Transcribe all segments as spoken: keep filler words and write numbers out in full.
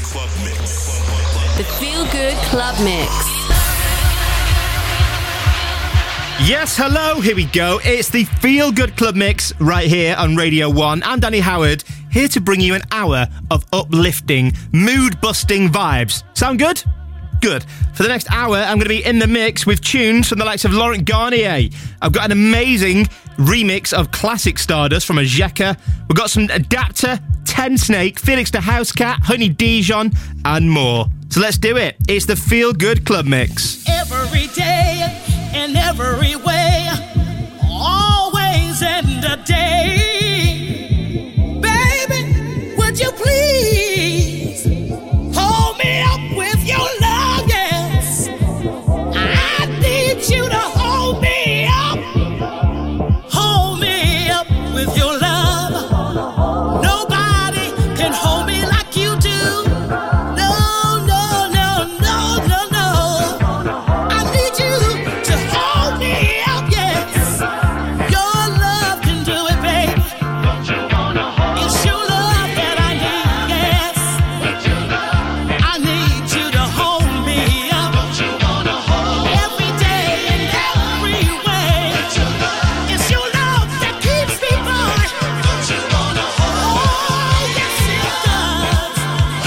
Club Mix. The Feel Good Club Mix. Yes, hello, here we go. It's the Feel Good Club Mix right here on Radio one. I'm Danny Howard, here to bring you an hour of uplifting, mood-busting vibes. Sound good? Good. For the next hour, I'm going to be in the mix with tunes from the likes of Laurent Garnier. I've got an amazing remix of classic Stardust from Ajeka. We've got some Adapter, Ten Snake, Felix the Housecat, Honey Dijon, and more. So let's do it. It's the Feel Good Club Mix. Every day, in every way, always end a day. Baby, would you please hold me up with your love, yes? I need you to hold me up, hold me up with your love. Nobody can hold me like you do. No, no, no, no, no, no. I need you to hold me up, yes. Your love can do it, baby. It's your love that I need, yes. I need you to hold me up every day and every way. It's your love that keeps me going. Oh, yes it does.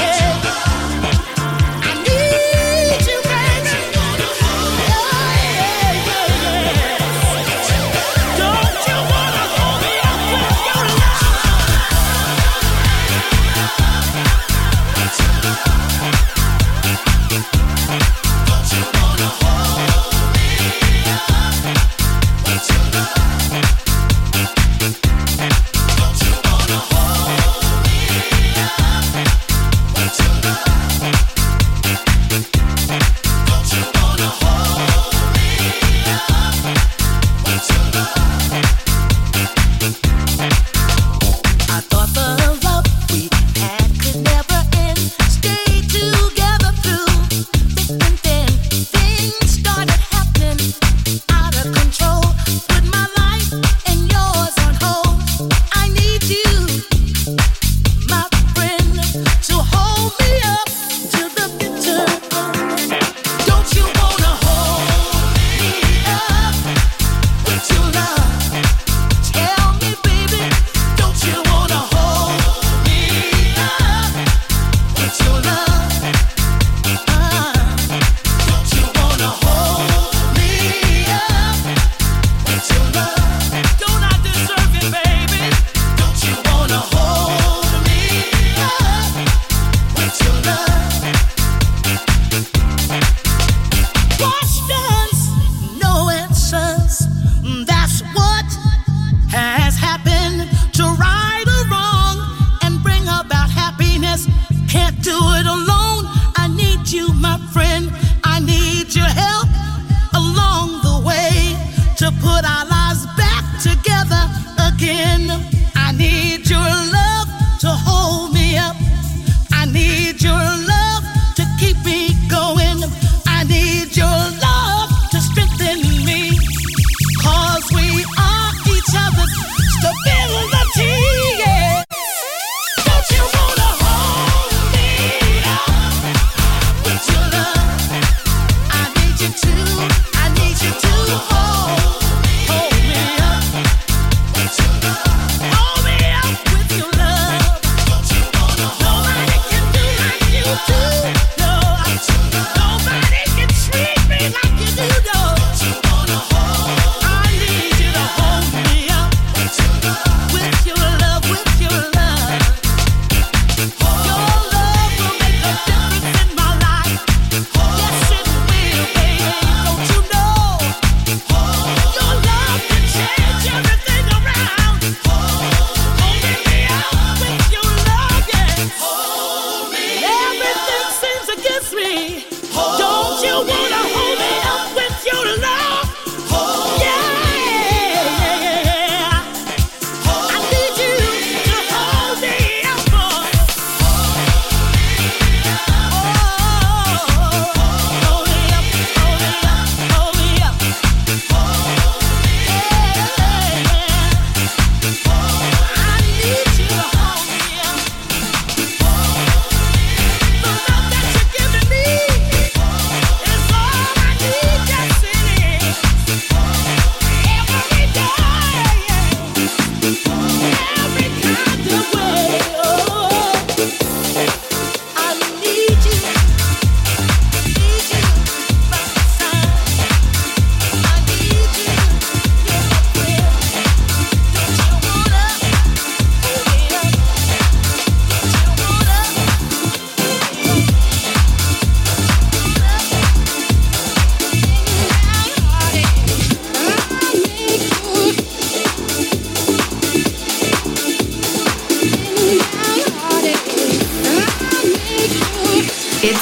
Yeah. I need you, baby. Yeah, yeah, yeah. Don't you wanna hold me up with your I thought the love we had could never end. Stay together through thick and thin. Things started happening out of control. Put my life and yours on hold. I need you, my friend, to hold me up to the bitter end. Don't you wanna hold me up with your love? Tell me, baby, don't you wanna hold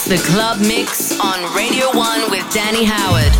The Club Mix on Radio one with Danny Howard.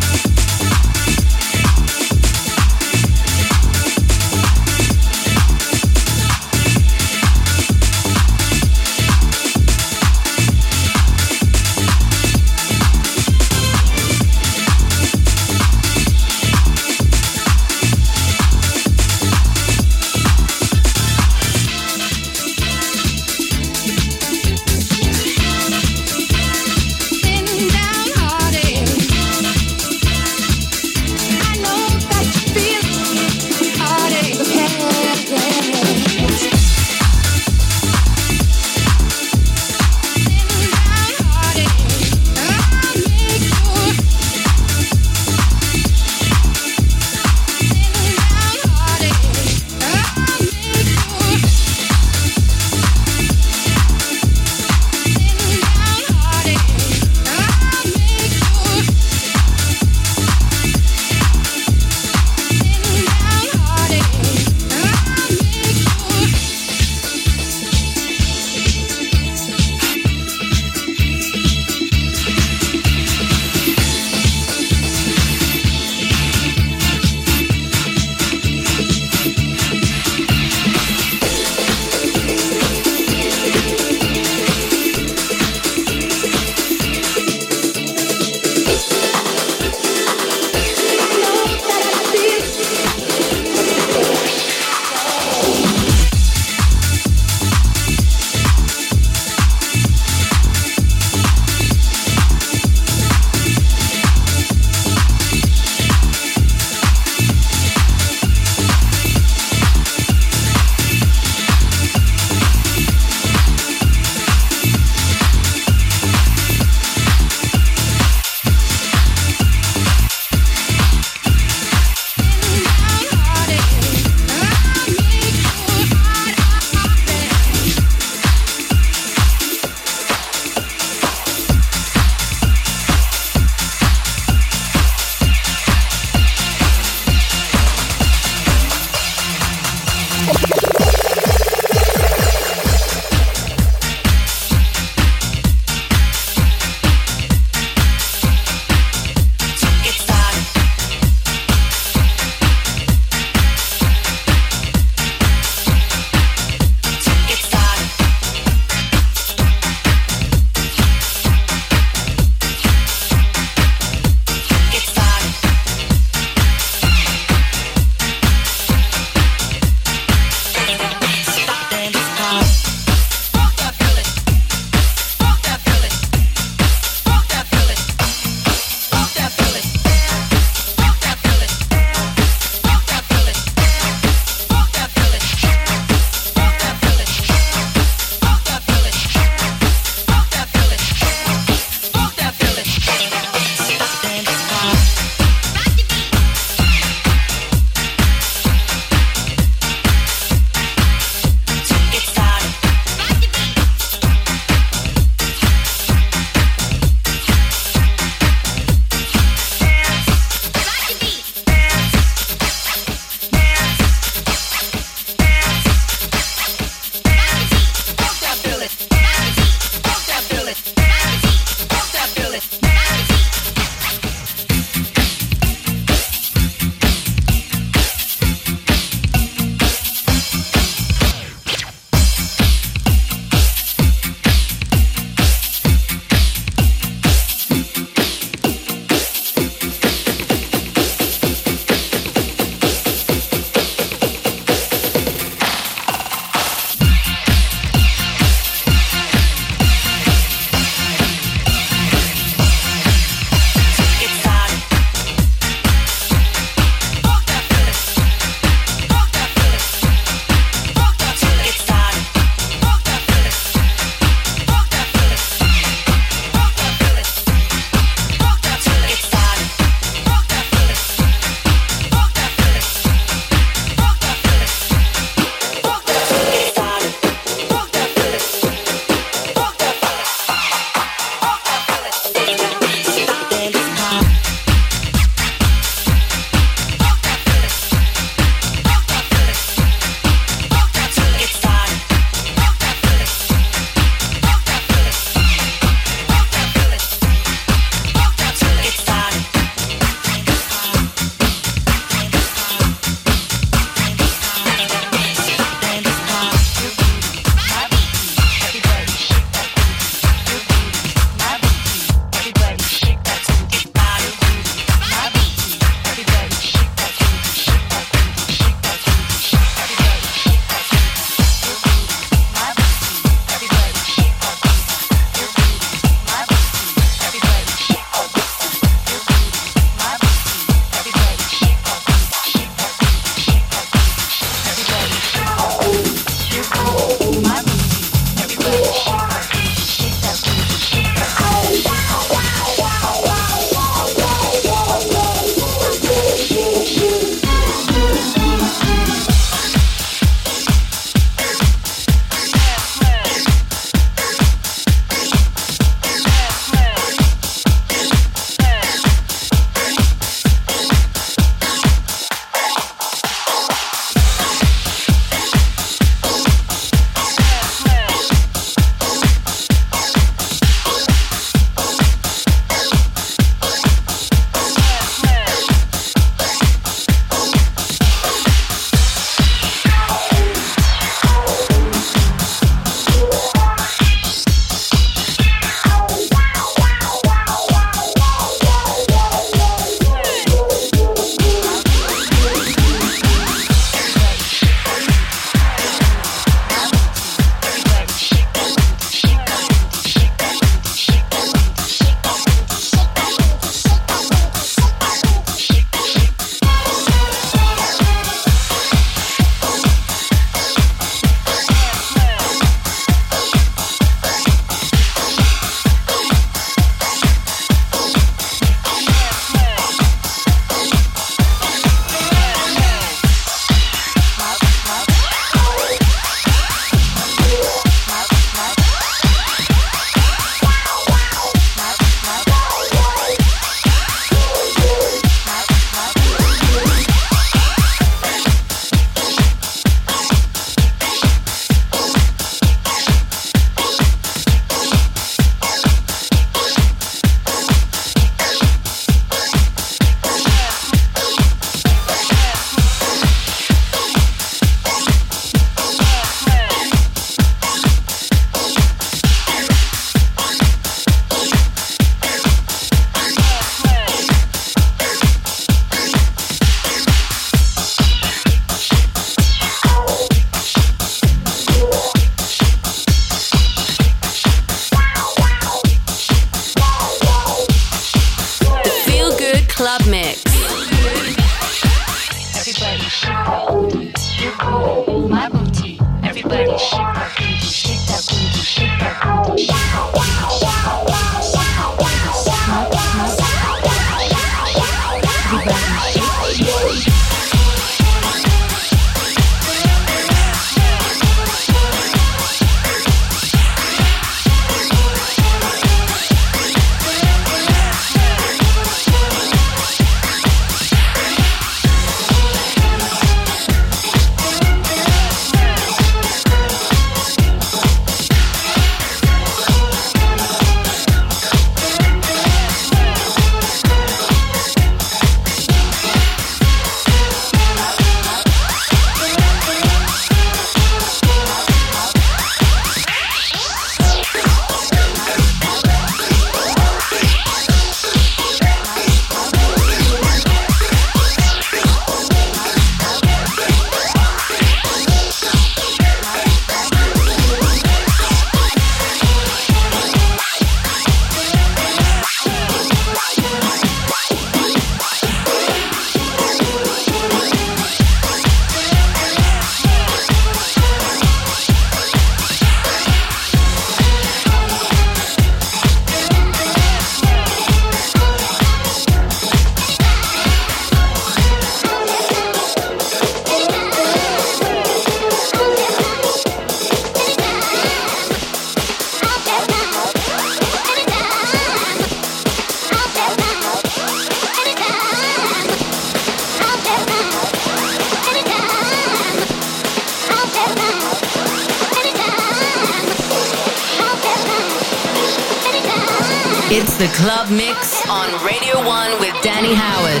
It's the Club Mix on Radio one with Danny Howard.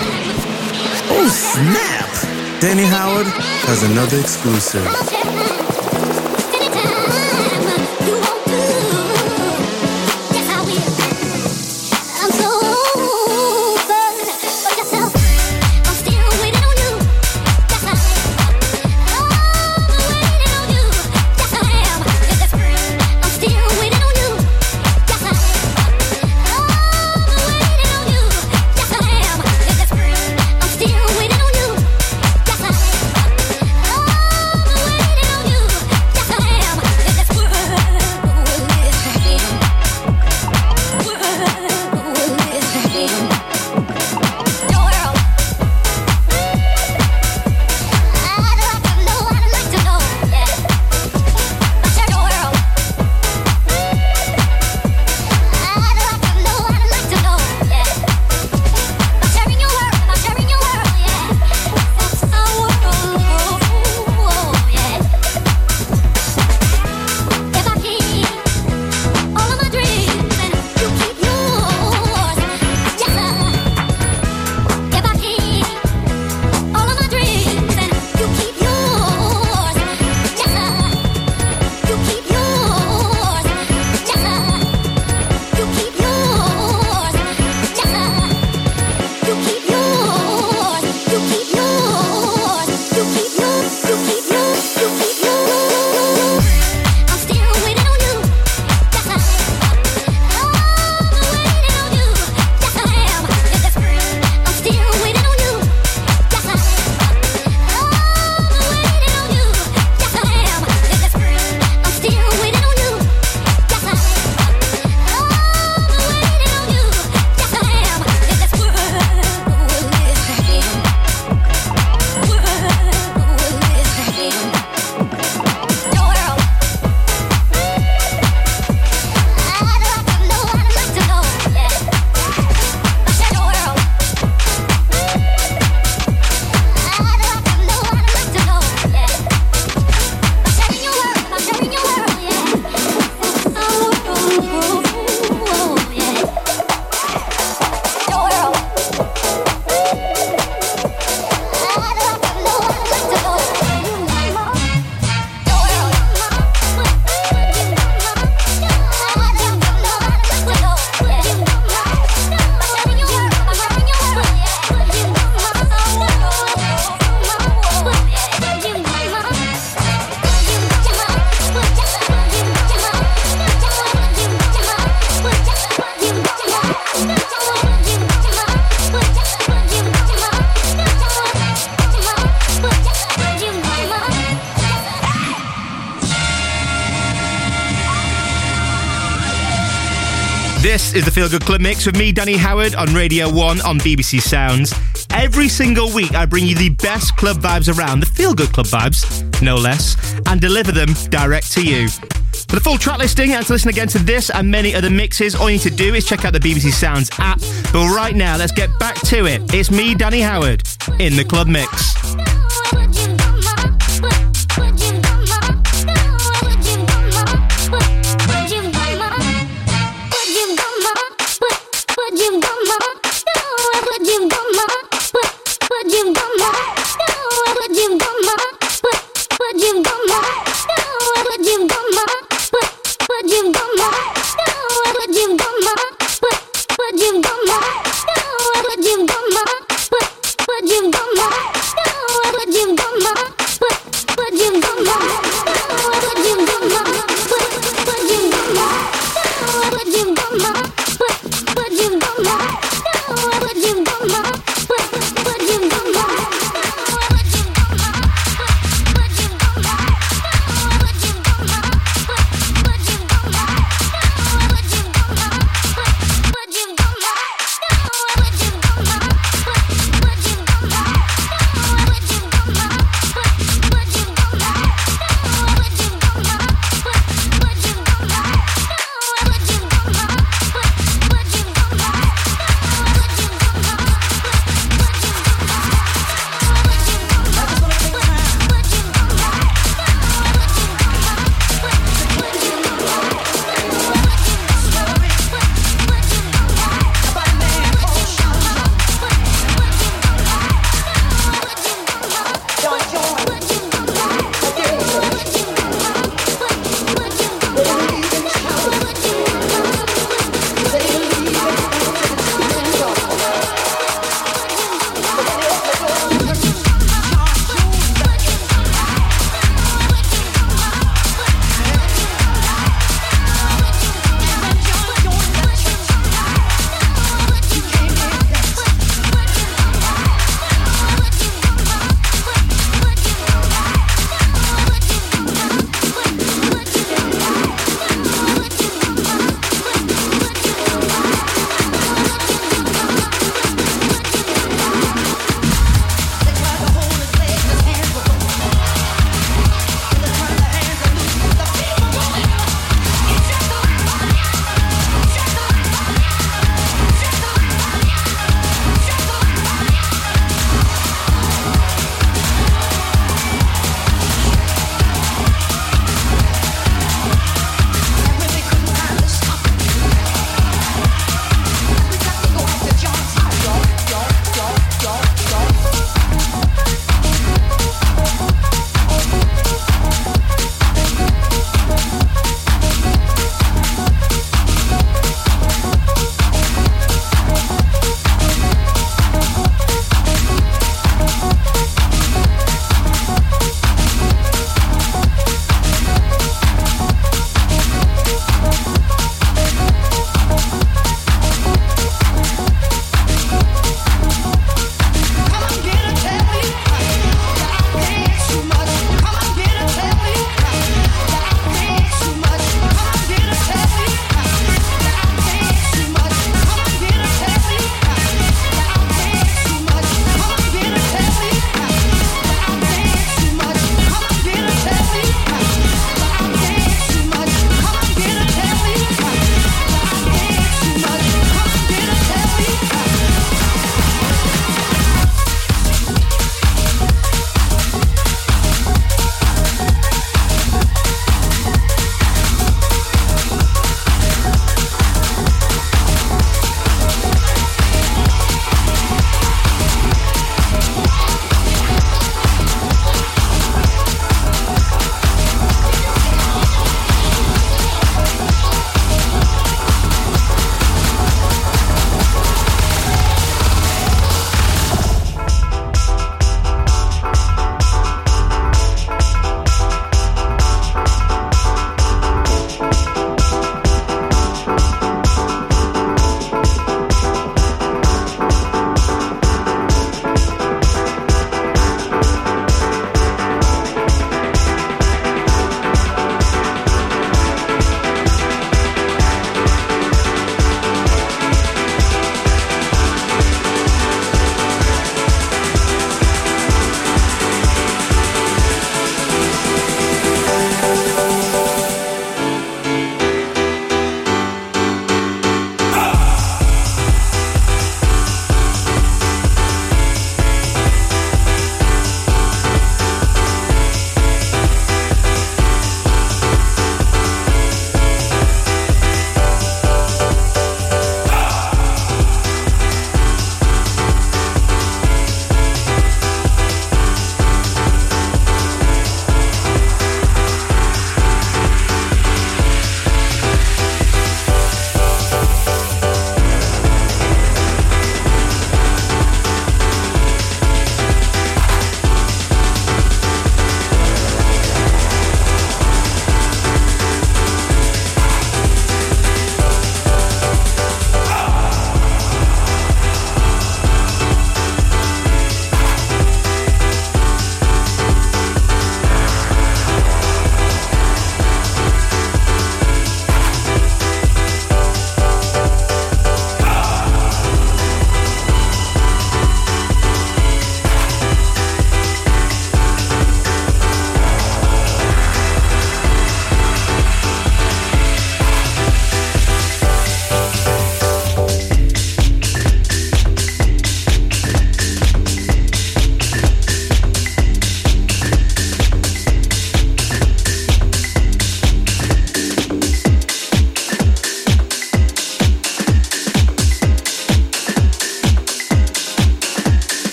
Oh, snap! Danny Howard has another exclusive. You This is the Feel Good Club Mix with me, Danny Howard, on Radio one on B B C Sounds. Every single week I bring you the best club vibes around, the Feel Good Club vibes, no less, and deliver them direct to you. For the full track listing and to listen again to this and many other mixes, all you need to do is check out the B B C Sounds app. But right now, let's get back to it. It's me, Danny Howard, in the Club Mix. What you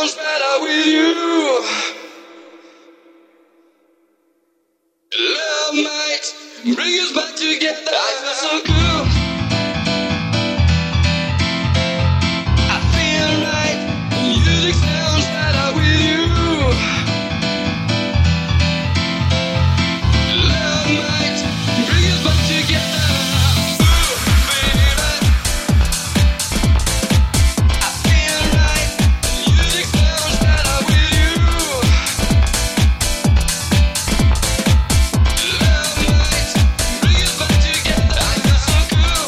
sounds better with you. Love might bring us back together. I feel so good. I feel right. Music sounds better with you. Love might bring us back together. Ooh, baby. I feel right. Music sounds better with you. Love might bring us back together. I feel so good.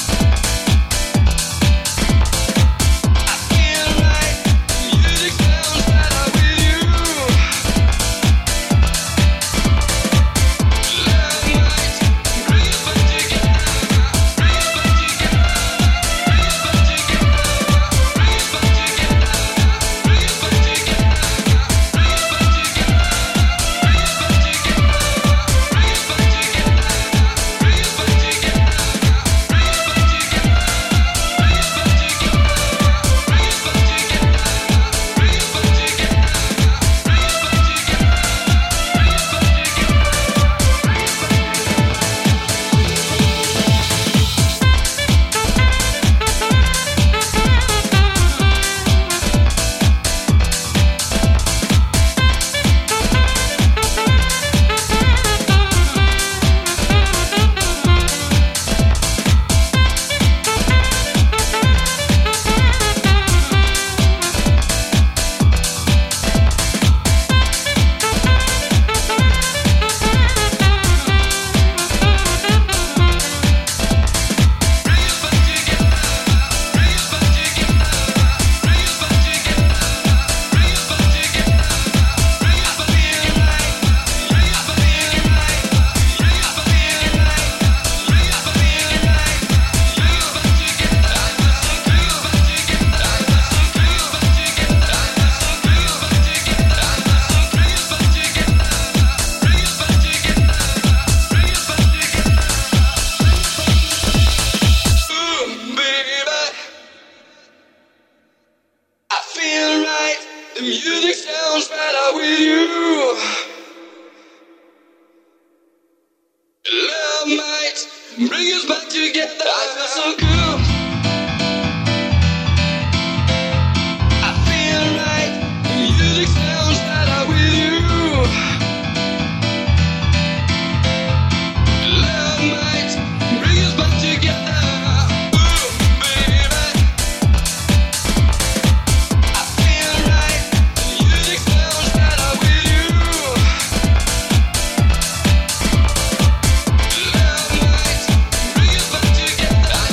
I feel right. Music sounds better with you. Love might bring us back together. Bring us back together. Bring us back together. Bring us back together. Bring us back together. Bring us back together. Bring us back together. Bring us back together. Bring us back together. Bring us back together. Bring us back together. Bring us back together. Bring us back together. Bring us back together. Bring us back together.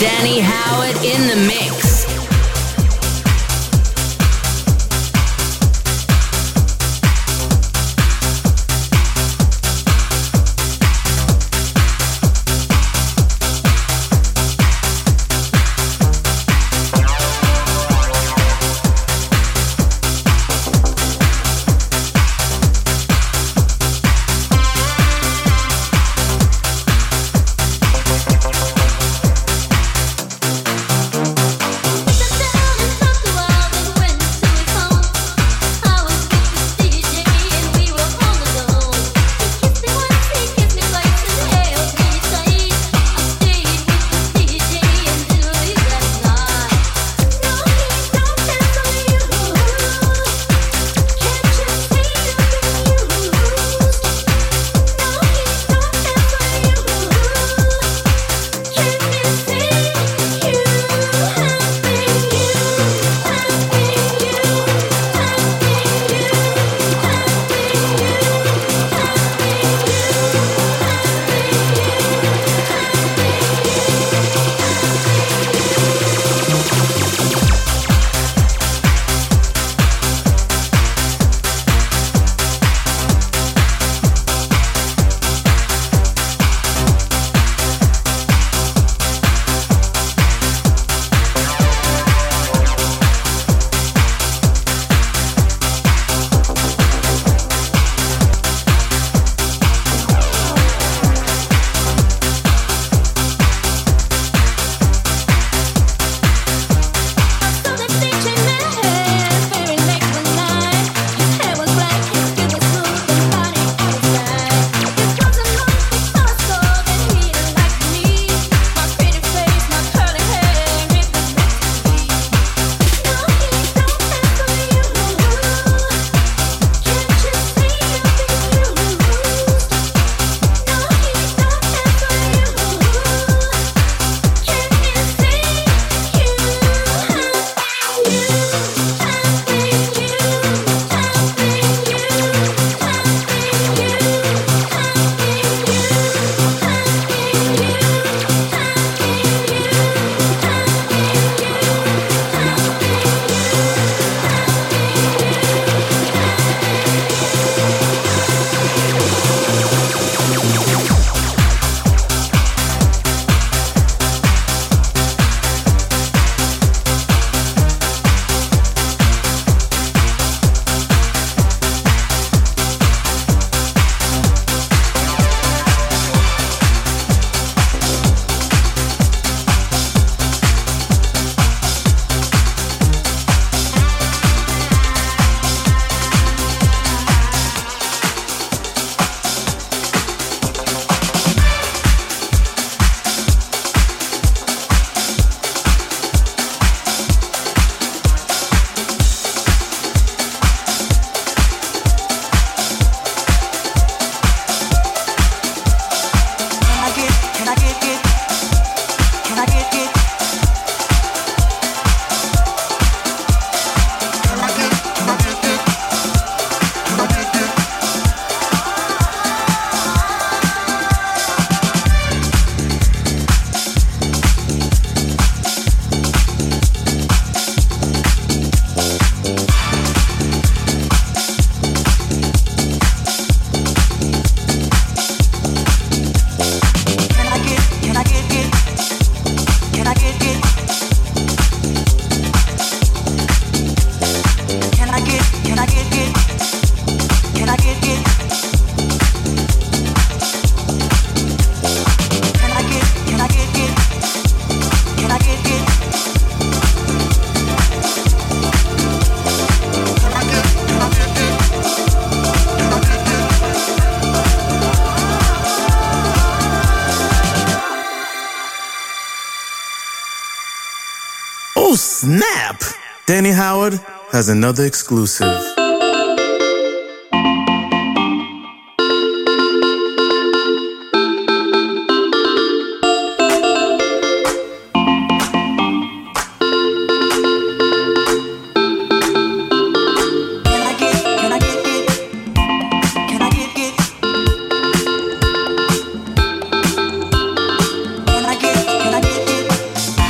Danny Howard in the mix. Snap! Danny Howard has another exclusive. Can I get, can I get,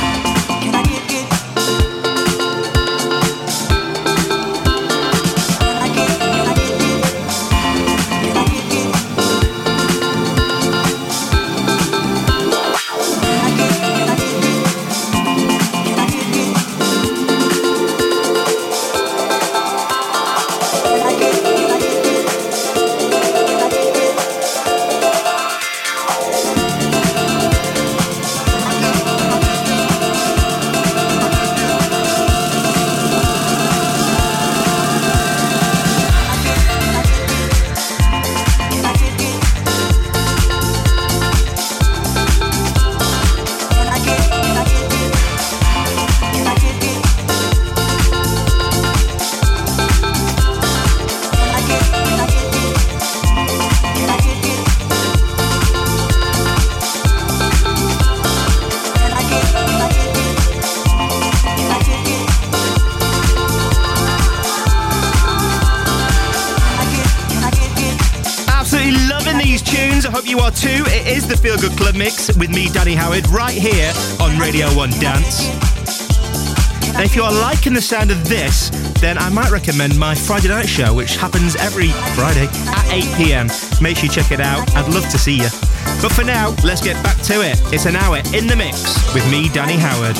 Hope you are too. It is the Feel Good Club Mix with me, Danny Howard, right here on Radio one Dance. And if you are liking the sound of this, then I might recommend my Friday night show, which happens every Friday at eight p.m. Make sure you check it out. I'd love to see you. But for now, let's get back to it. It's an hour in the mix with me, Danny Howard.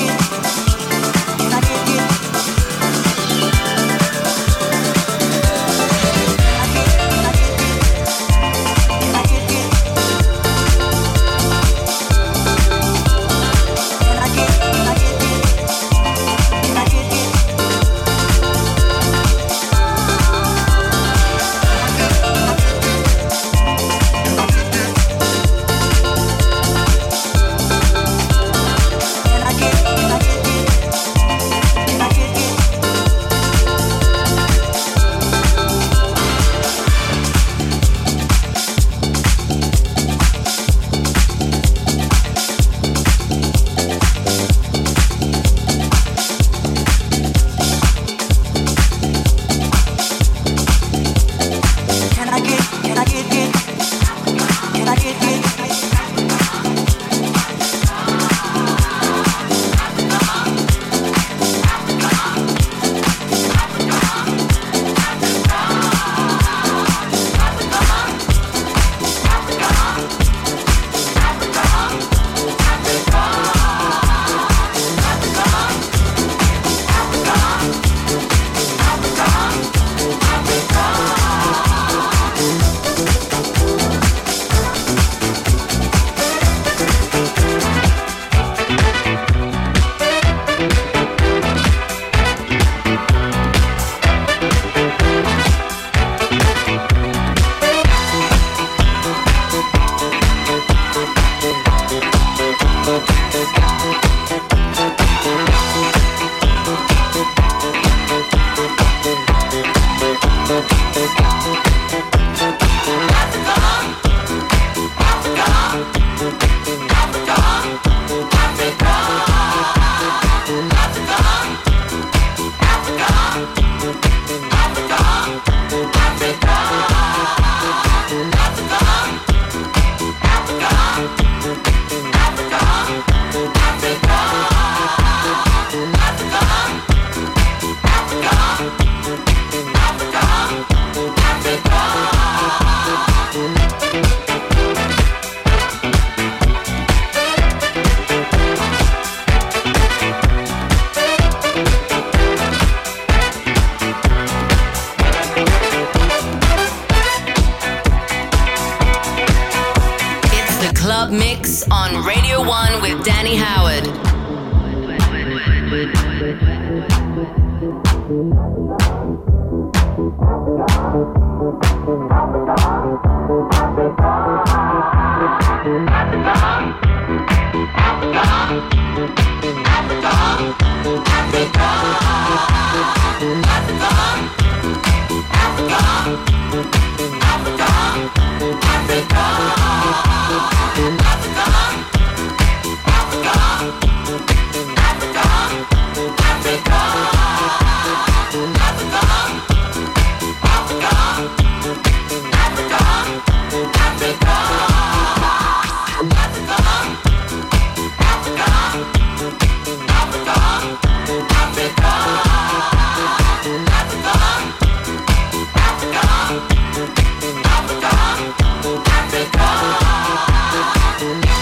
Mix on Radio one with Danny Howard. Africa,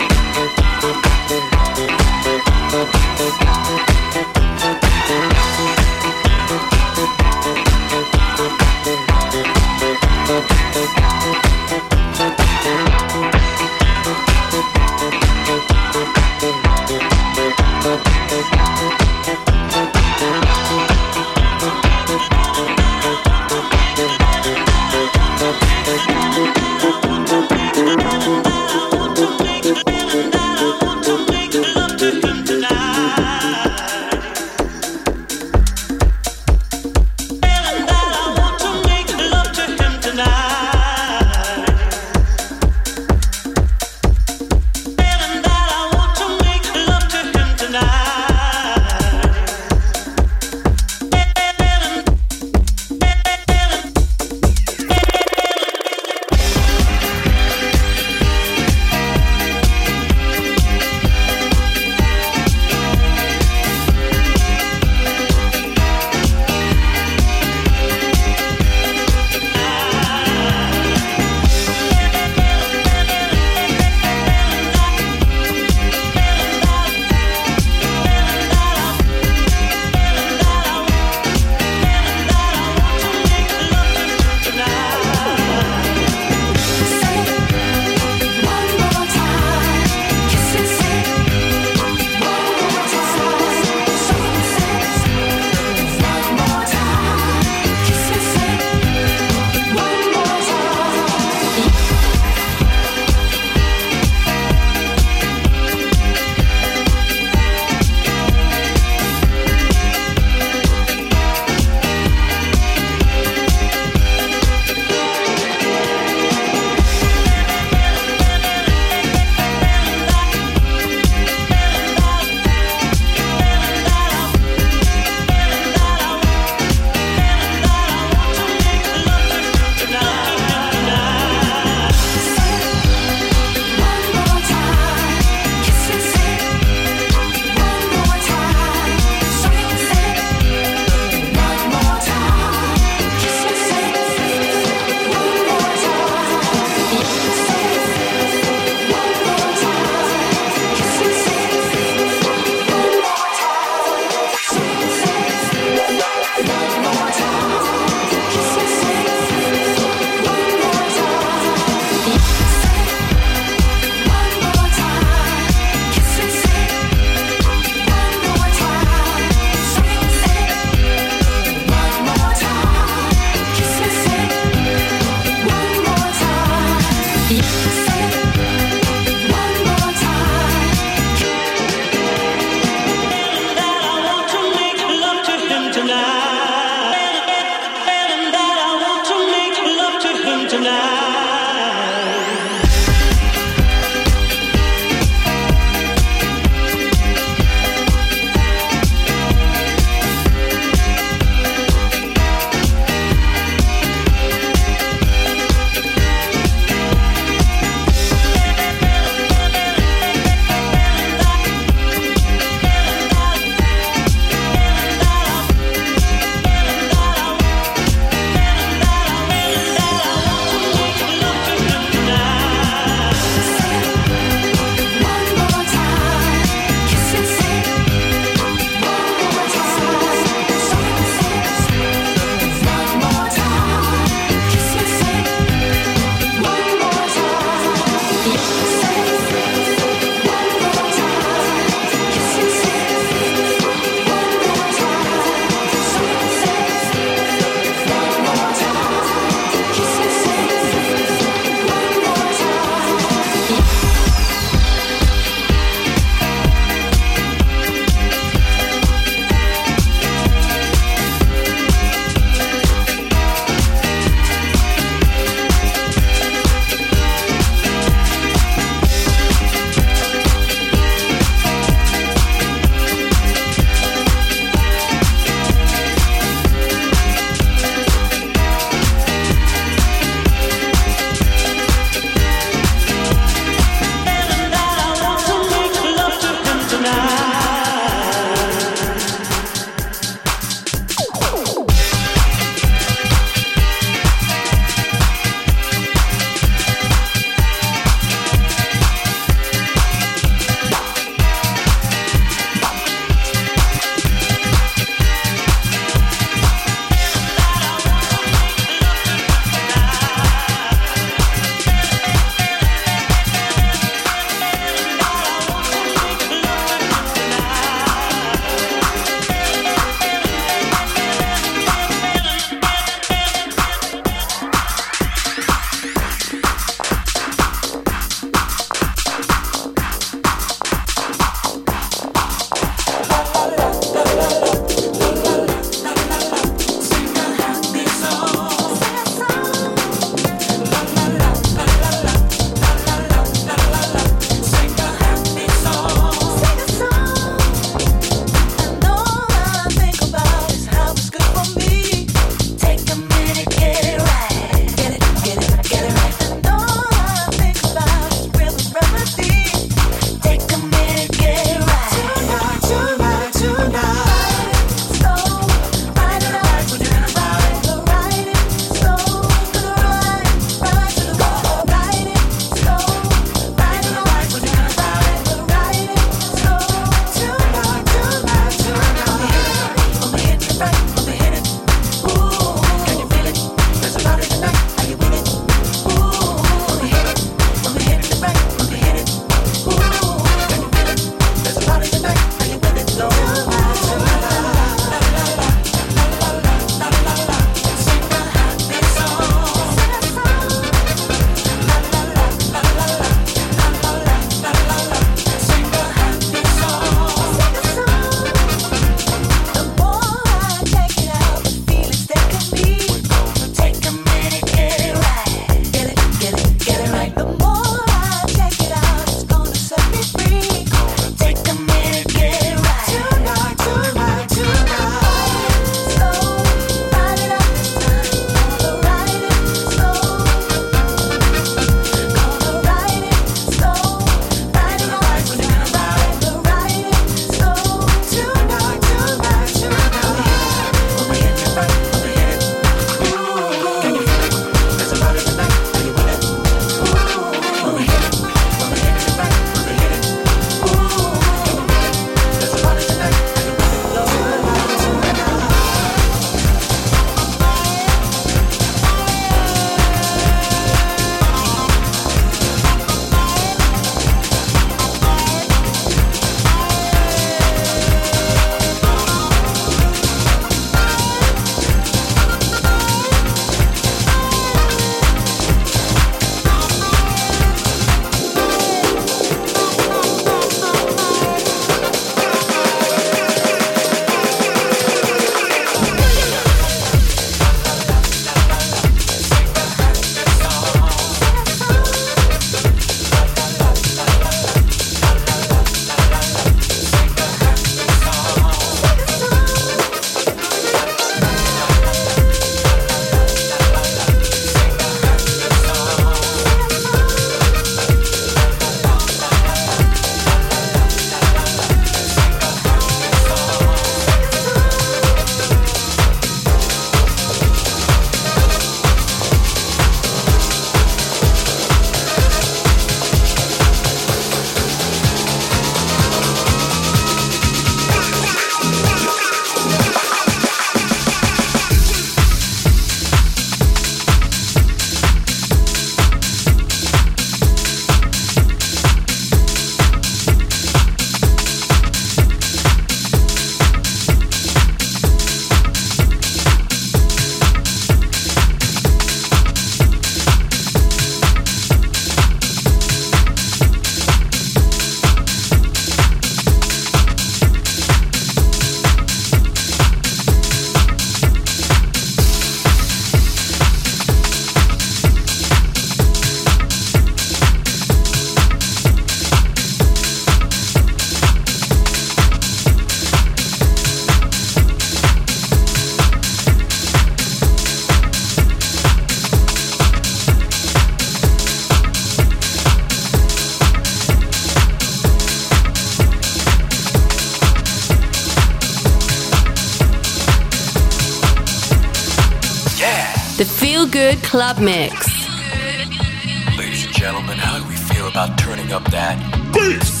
The Feel Good Club Mix. Ladies and gentlemen, how do we feel about turning up that bass?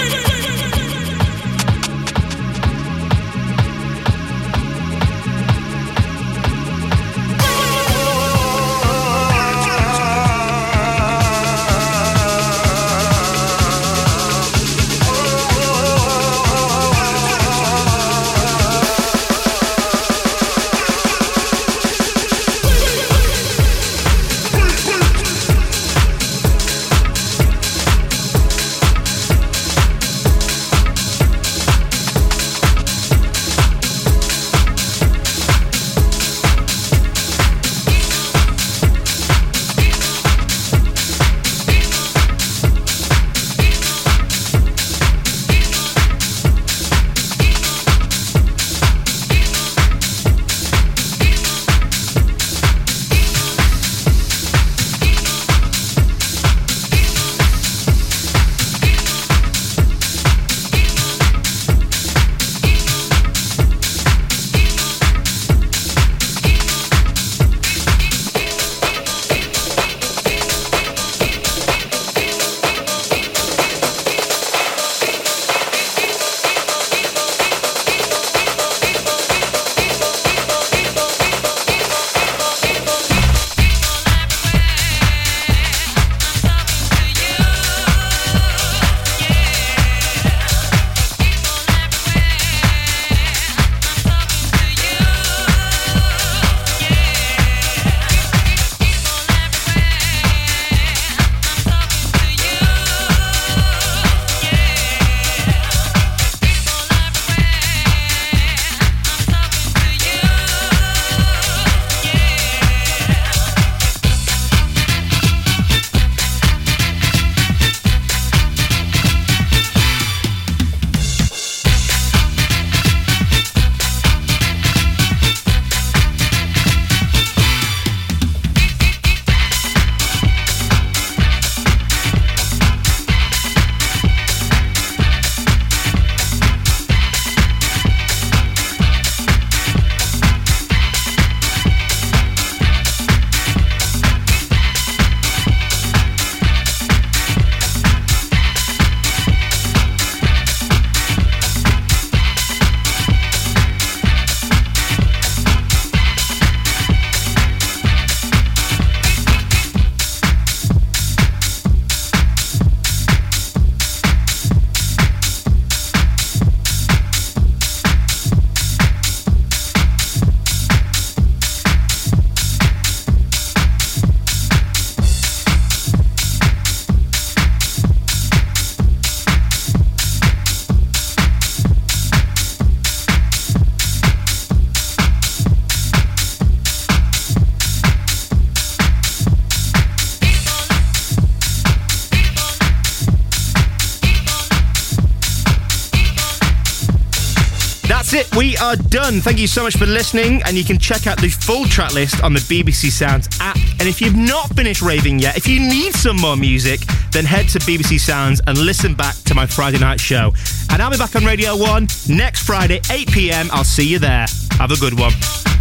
That's it, we are done. Thank you so much for listening, and you can check out the full track list on the B B C Sounds app. And if you've not finished raving yet, if you need some more music, then head to B B C Sounds and listen back to my Friday night show. And I'll be back on Radio one next Friday, eight p.m. I'll see you there. Have a good one.